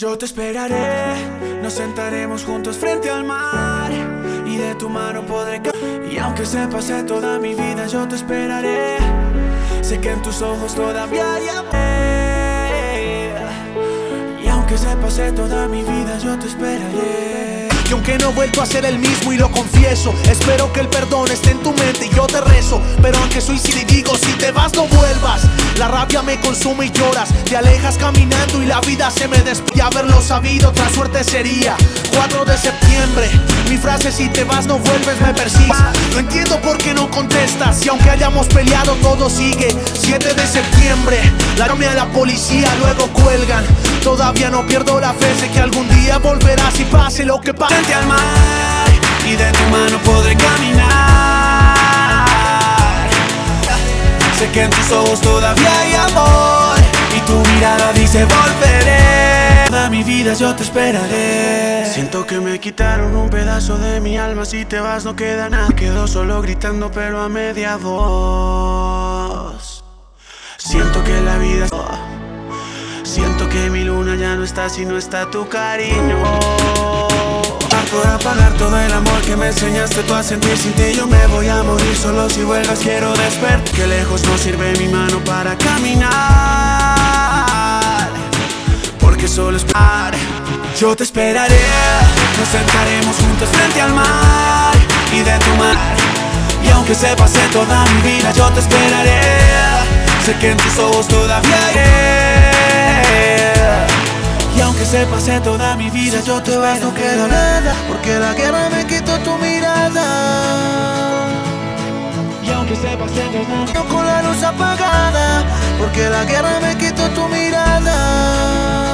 Yo te esperaré, nos sentaremos juntos frente al mar y de tu mano podré y aunque se pase toda mi vida yo te esperaré. Sé que en tus ojos todavía hay amor y aunque se pase toda mi vida yo te esperaré. Y aunque no he vuelto a ser el mismo y lo confieso, espero que el perdón esté en tu mente y yo te rezo. Pero aunque soy y digo, si te vas no vuelvas. La rabia me consume y lloras, te alejas caminando y la vida se me despide. Haberlo sabido, otra suerte sería. 4 de septiembre, mi frase si te vas no vuelves me persigues. No entiendo por qué no contestas y aunque hayamos peleado todo sigue. 7 de septiembre, la llamé a la policía, luego cuelgan. Todavía no pierdo la fe, sé que algún día volverás y pase lo que pase. Frente al mar y de tu mano podré caminar. Sé que en tus ojos todavía hay amor y tu mirada dice volveré. Toda mi vida yo te esperaré. Siento que me quitaron un pedazo de mi alma. Si te vas no queda nada, quedo solo gritando pero a media voz. Siento que la vida siento que mi luna ya no está si no está tu cariño. Por apagar todo el amor que me enseñaste tú a sentir. Sin ti yo me voy a morir, solo si vuelvas quiero despertar. Que lejos no sirve mi mano para caminar, porque solo esperar. Yo te esperaré, nos sentaremos juntos frente al mar y de tu mar. Y aunque se pase toda mi vida yo te esperaré. Sé que en tus ojos todavía hay. Y aunque se pase toda mi vida yo te vas no queda nada, porque la guerra me quitó tu mirada. y aunque se pase toda No con la luz apagada, porque la guerra me quitó tu mirada.